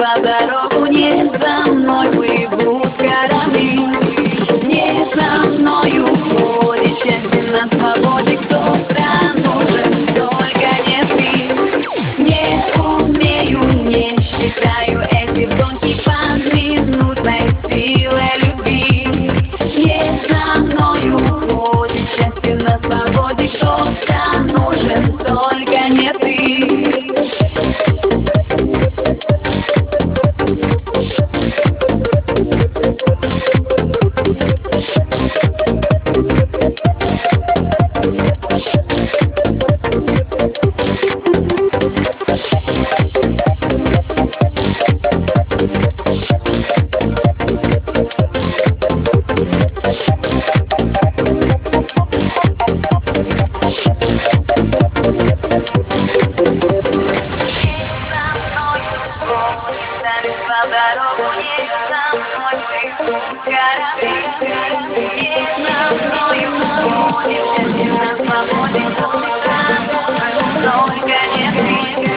по дорогу не за мной плывут корабли. Не за мною ходит счастье на свободе. Кто-то нужен, только не ты. Не умею, не считаю эти вдохи под минутной силой любви. Не за мною ходит счастье на свободе. Кто-то нужен, только не ты. По дорогу не за мной плывут корабли. Не за мною ходит счастье на свободе. Кто-то нужен, только не ты.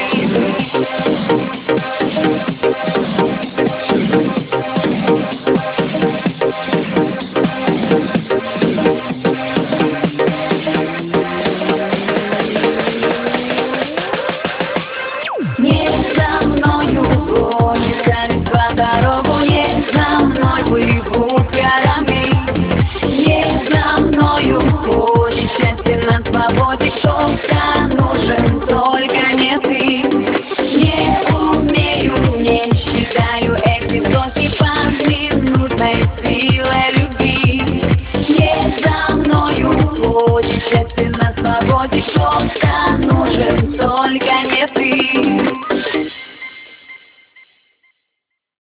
Не за мною гонит по дорогу, не за мной плывут корабли. Не за мною ходит счастье на свободе. Кто-то нужен, только не ты. Не умею, не считаю эти вдохи под минутной силой любви. Не за мною ходит счастье на свободе. Кто-то нужен, только не ты.